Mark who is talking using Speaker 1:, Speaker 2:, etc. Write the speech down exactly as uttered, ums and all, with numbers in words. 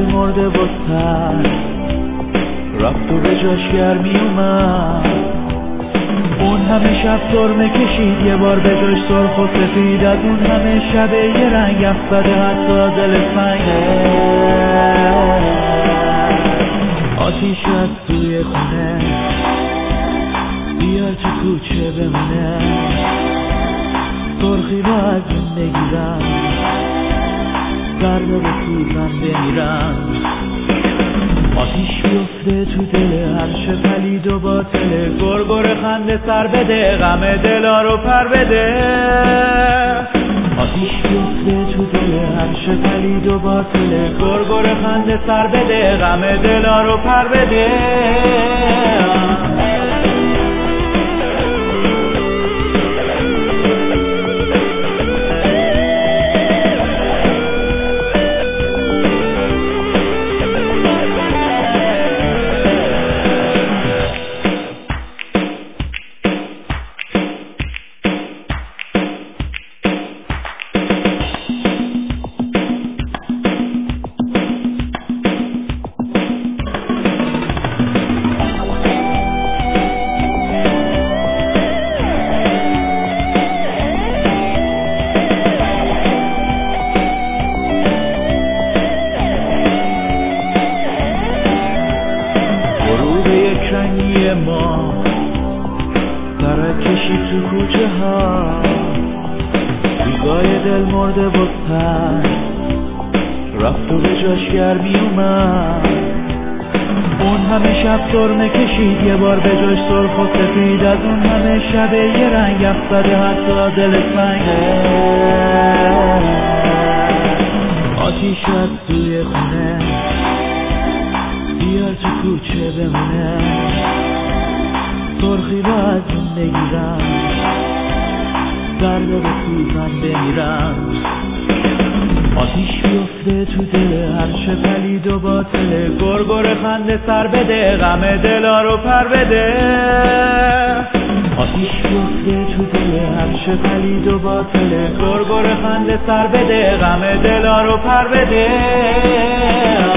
Speaker 1: مرده با تن رفت و به جاش گرمی اومد. اون همه شب سرمه کشید یه بار به جاش سرخ و سفید. از اون همه شب یه رنگ افتاده حتی دل سنگه. آتیش از توی خونه بیار تو کوچه بمونه. سرخی رو از این بگیرم سرد به سوزم بمیرم. آتیش بیفته تو دل هرچه پلید و باطله. گرگر خنده سر بده غم دلا رو پر بده. آتیش بیفته تو دل هرچه پلید و باطله. گرگر خنده سر بده غم دلا رو پر بده. رنگی ما سرک کشید تو کوچه ها. بیگای دل مرده با تن رفت و به جاش گرمی اومد. اون همه شب سرمه کشید یه بار به جاش سرخ و سفید. از اون همه شب یه رنگ افتاده حتی دل سنگه. آتیش از توی خونه بیار تو کوچه بمونه. سرخی رو از اون بگیرم سرد به سوزم بمیرم. آتیش بیفته تو دل هرچه پلید و باطله. گرگر خنده سر بده غم دلا رو پر بده. آتیش بیفته تو دل هرچه پلید و باطله. گرگر خنده سر بده غم دلا رو پر بده.